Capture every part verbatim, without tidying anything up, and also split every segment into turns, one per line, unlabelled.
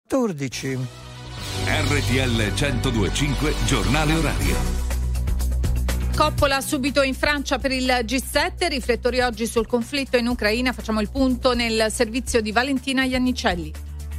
quattordici.
R T L centodue e cinque Giornale Orario.
Coppola subito in Francia per il G sette, riflettori oggi sul conflitto in Ucraina. Facciamo il punto nel servizio di Valentina Iannicelli.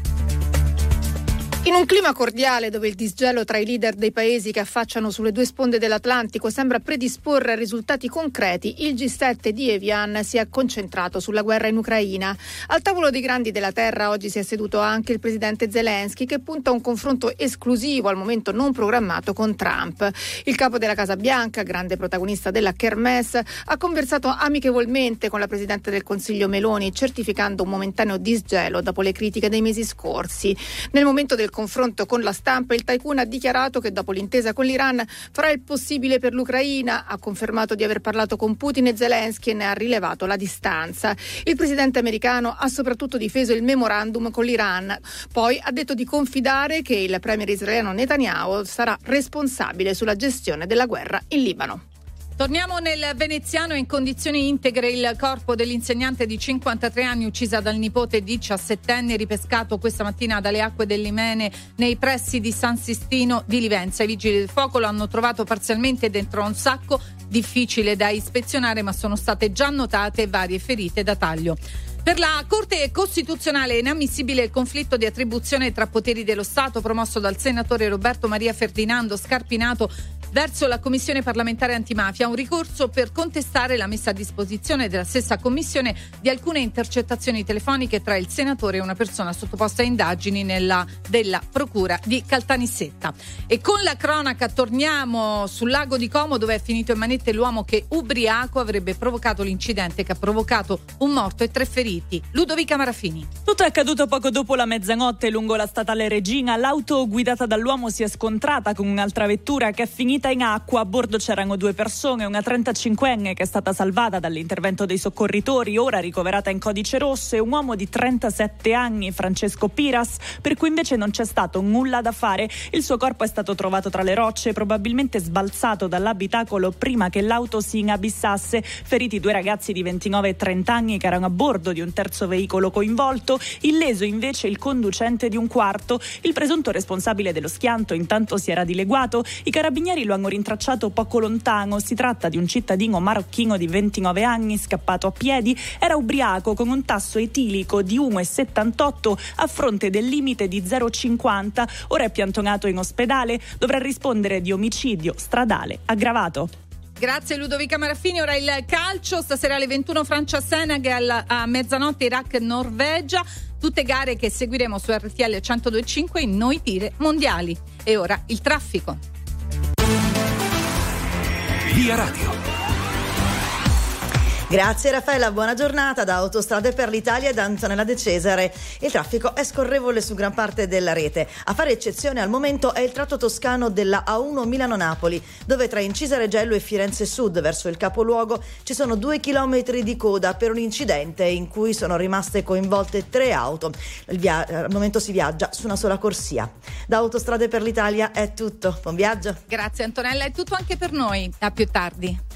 In un clima cordiale dove il disgelo tra i leader dei paesi che affacciano sulle due sponde dell'Atlantico sembra predisporre a risultati concreti, il G sette di Evian si è concentrato sulla guerra in Ucraina. Al tavolo dei grandi della terra oggi si è seduto anche il presidente Zelensky, che punta a un confronto esclusivo, al momento non programmato, con Trump. Il capo della Casa Bianca, grande protagonista della Kermesse, ha conversato amichevolmente con la presidente del Consiglio Meloni, certificando un momentaneo disgelo dopo le critiche dei mesi scorsi. Nel momento del confronto con la stampa, il tycoon ha dichiarato che dopo l'intesa con l'Iran farà il possibile per l'Ucraina, ha confermato di aver parlato con Putin e Zelensky e ne ha rilevato la distanza. Il presidente americano ha soprattutto difeso il memorandum con l'Iran, poi ha detto di confidare che il premier israeliano Netanyahu sarà responsabile sulla gestione della guerra in Libano.
Torniamo nel veneziano. In condizioni integre il corpo dell'insegnante di cinquantatré anni uccisa dal nipote diciassettenne, ripescato questa mattina dalle acque dell'Imene nei pressi di San Sistino di Livenza. I vigili del fuoco lo hanno trovato parzialmente dentro un sacco, difficile da ispezionare, ma sono state già notate varie ferite da taglio. Per la Corte Costituzionale è inammissibile il conflitto di attribuzione tra poteri dello Stato promosso dal senatore Roberto Maria Ferdinando Scarpinato verso la Commissione parlamentare antimafia, un ricorso per contestare la messa a disposizione della stessa Commissione di alcune intercettazioni telefoniche tra il senatore e una persona sottoposta a indagini nella, della Procura di Caltanissetta. E con la cronaca torniamo sul lago di Como, dove è finito in manette l'uomo che ubriaco avrebbe provocato l'incidente che ha provocato un morto e tre feriti. Ludovica Marafini.
Tutto è accaduto poco dopo la mezzanotte lungo la statale Regina. L'auto guidata dall'uomo si è scontrata con un'altra vettura che è finita in acqua. A bordo c'erano due persone, una trentacinquenne che è stata salvata dall'intervento dei soccorritori, ora ricoverata in codice rosso, e un uomo di trentasette anni, Francesco Piras, per cui invece non c'è stato nulla da fare. Il suo corpo è stato trovato tra le rocce, probabilmente sbalzato dall'abitacolo prima che l'auto si inabissasse. Feriti due ragazzi di ventinove e trenta anni che erano a bordo di un terzo veicolo coinvolto, illeso invece il conducente di un quarto. Il presunto responsabile dello schianto intanto si era dileguato. I carabinieri lo hanno rintracciato poco lontano. Si tratta di un cittadino marocchino di ventinove anni, scappato a piedi. Era ubriaco con un tasso etilico di uno virgola settantotto a fronte del limite di zero virgola cinquanta. Ora è piantonato in ospedale. Dovrà rispondere di omicidio stradale aggravato.
Grazie Ludovica Marafini. Ora il calcio, stasera alle ventuno Francia-Senegal, a mezzanotte Iraq-Norvegia. Tutte gare che seguiremo su R T L centodue e cinque in Noi Tire Mondiali. E ora il traffico.
Via Radio.
Grazie Raffaella, buona giornata. Da Autostrade per l'Italia e da Antonella De Cesare. Il traffico è scorrevole su gran parte della rete. A fare eccezione al momento è il tratto toscano della A uno Milano-Napoli, dove tra Incisa Regello e Firenze Sud verso il capoluogo ci sono due chilometri di coda per un incidente in cui sono rimaste coinvolte tre auto. Il via- al momento si viaggia su una sola corsia. Da Autostrade per l'Italia è tutto. Buon viaggio.
Grazie Antonella, è tutto anche per noi. A più tardi.